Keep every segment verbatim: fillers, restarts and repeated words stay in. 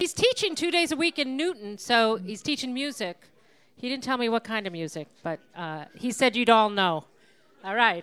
he's teaching two days a week in Newton, so he's teaching music. He didn't tell me what kind of music, but uh, he said you'd all know. All right.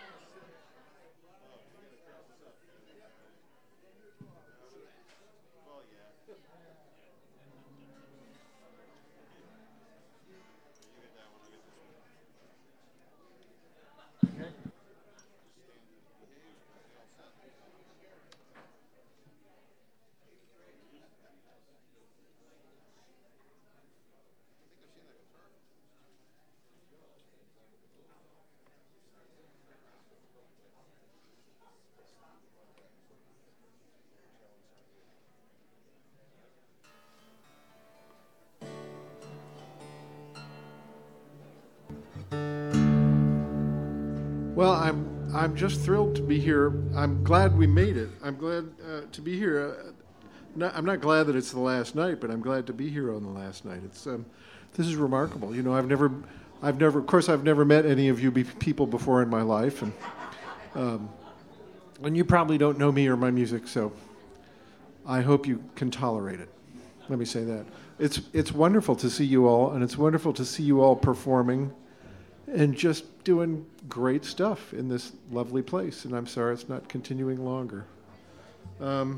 Well, I'm I'm just thrilled to be here. I'm glad we made it. I'm glad uh, to be here. Uh, not, I'm not glad that it's the last night, but I'm glad to be here on the last night. It's um, this is remarkable. You know, I've never, I've never, of course, I've never met any of you be- people before in my life, and um, and you probably don't know me or my music, so I hope you can tolerate it. Let me say that. It's it's wonderful to see you all, and it's wonderful to see you all performing and just doing great stuff in this lovely place. And I'm sorry it's not continuing longer. Um,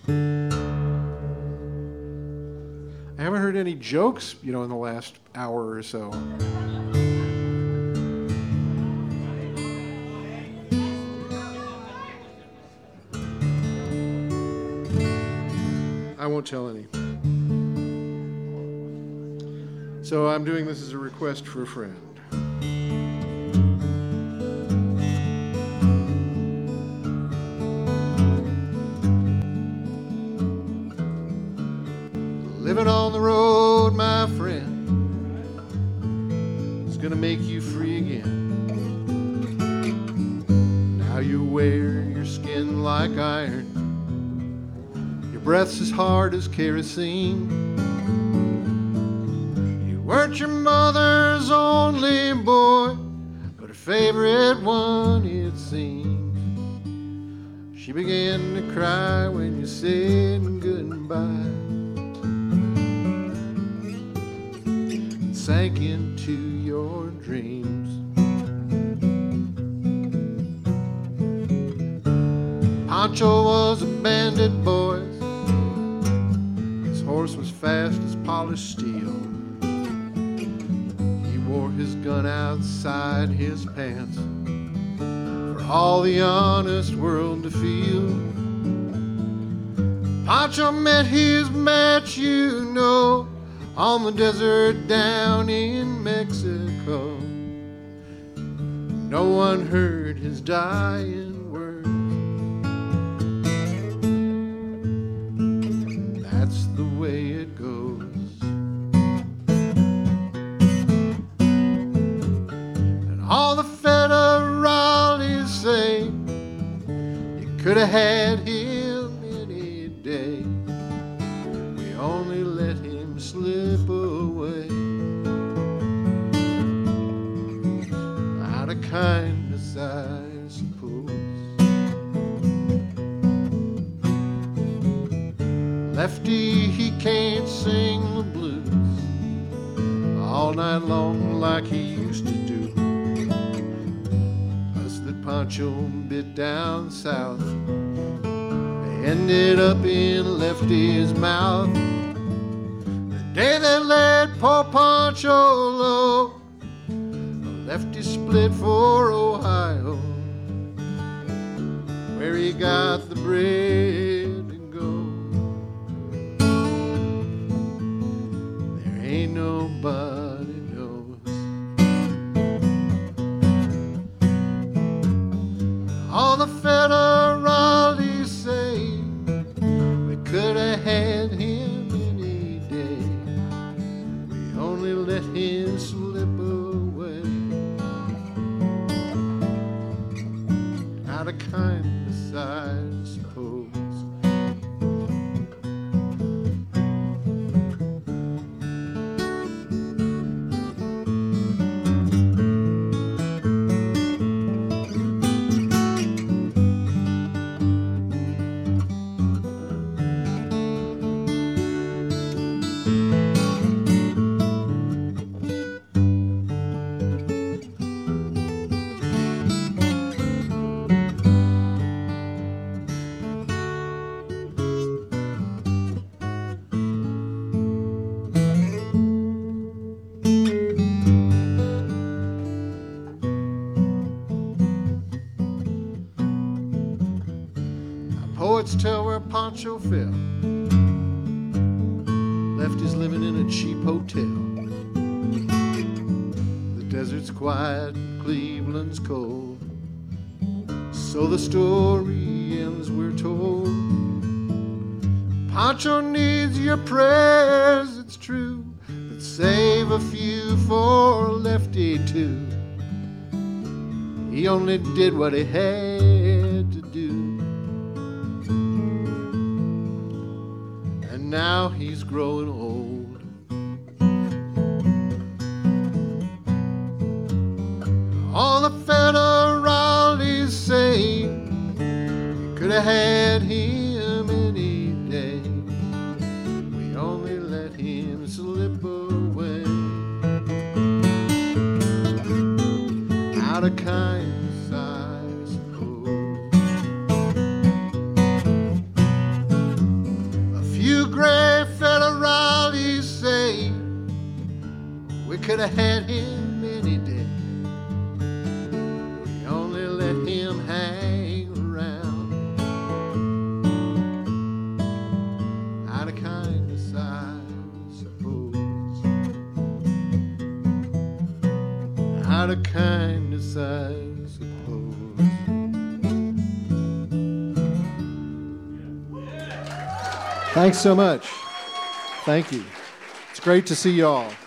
I haven't heard any jokes, you know, in the last hour or so. I won't tell any. So I'm doing this as a request for a friend. Living on the road, my friend, is gonna make you free again. Now you wear your skin like iron, your breath's as hard as kerosene. You weren't your mother's only boy, but her favorite one, it seems. She began to cry when you said goodbye, sank into your dreams. Pancho was a bandit, boys. His horse was fast as polished steel. He wore his gun outside his pants for all the honest world to feel. Pancho met his match, you know, on the desert down in Mexico. No one heard his dying words. That's the way it goes. And all the federales say you could have had him any day. We only let him slip away out of kindness, I suppose. Lefty, he can't sing the blues all night long like he used to do. Us that Pancho bit down south, they ended up in Lefty's mouth. Day that let poor Pancho low, Lefty split for Ohio, where he got the bread to go. There ain't nobody knows. All the federales say we could have had him any day. Only let him slip away out of kindness, I suppose. Pancho fell, left his living in a cheap hotel. The desert's quiet, Cleveland's cold, so the story ends, we're told. Pancho needs your prayers, it's true, but save a few for Lefty too. He only did what he had to do, and now he's growing old. All the federales say you could have had him any day. We only let him slip away out of kindness, I suppose. A few gray federales say we could have had him any day. We only let him hang around out of kindness, I suppose. Out of kindness, I suppose. Thanks so much. Thank you. It's great to see you all.